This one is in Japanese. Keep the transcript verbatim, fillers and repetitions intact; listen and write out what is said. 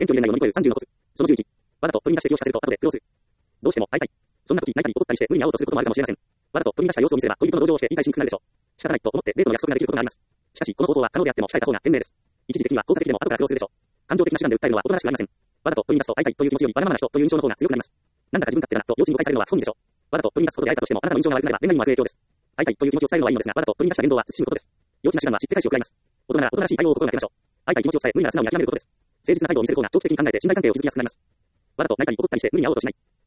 遠距離恋愛を乗り越えるさんじゅうのコツ。そのじゅういち。わざと取り乱して描写させると後で苦労する。どうしても会いたい。そんな時泣いたり怒ったりして無理に会おうとすることもあるかもしれません。わざと取り乱した様子を見せれば恋人の同情をして言いたいしにくくなるでしょう。仕方ないと思ってデートの約束ができることがあります。しかし、この方法は可能であっても控えた方が賢明です。一時的には効果的でも後から苦労するでしょう。感情的な手段で訴えるのは大人らしくありません。わざと取り乱すと会いたいという気持ちよりわがままな人という印象の方が強くなります。なんだか自分勝手だなと両親に誤解されるのは不本意でしょう。わざと取り乱すことで会えたとしてもあなたの印象が悪くなれば恋愛にも悪影響です。会いたいという気持ちを伝えるのはいいのですが、わざと取り乱した言動は慎むことです。幼稚な手段は知って返しを食らいます。大人なら大人らしい対応を心がけましょう。会いたい気持ちを伝え無理なら素直に諦めることです。誠実な態度を見せる方が長期的に考えて信頼関係を築きやすくなります。わざと泣いたり怒ったりして無理に会おうとしない。